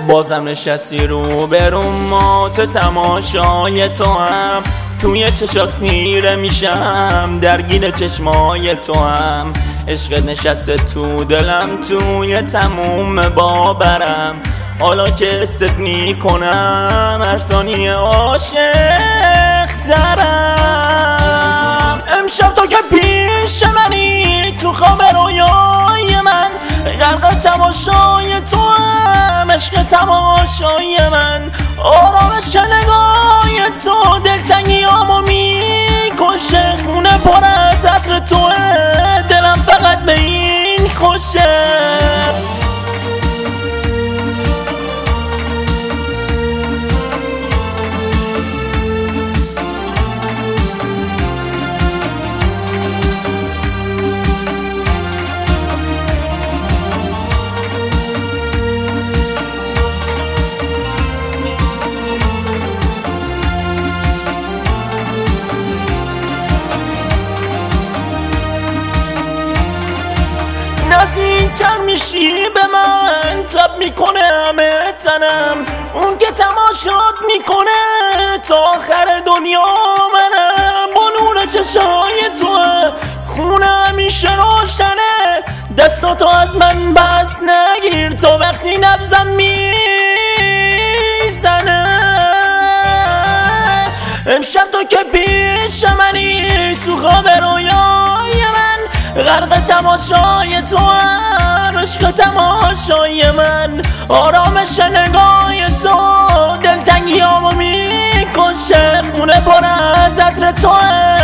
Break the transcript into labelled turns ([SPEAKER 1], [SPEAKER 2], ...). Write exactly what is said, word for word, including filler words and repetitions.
[SPEAKER 1] بازم نشستی رو برون ما تو تماشای تو هم توی چشات خیره میشم درگیر چشمای تو هم عشقت نشسته تو دلم توی تموم باورم حالا که حست میکنم هر ثانیه عاشق ترم امشب تو که پیش منی تو خواب رویای من غرق تماشای تو هم عشق تماشای من آرامش نگاه تو دلتنگیامو میکشه خونه پر از عطر توه دلم فقط به این خوشه نزدیکتر میشی به من تب میکنه همه تنم اون که تماشات میکنه تا آخر دنیا منم با نور چشای توه خونه همیشه روشنه دستاتو از من بس نگیر تا وقتی نبضم میزنه امشب تو که پیش منی تو خواب رویای من غرق تماشای تو هم عشق تماشای من آرامش نگاه تو دلتنگیامو میکشه خونه پر از عطر توه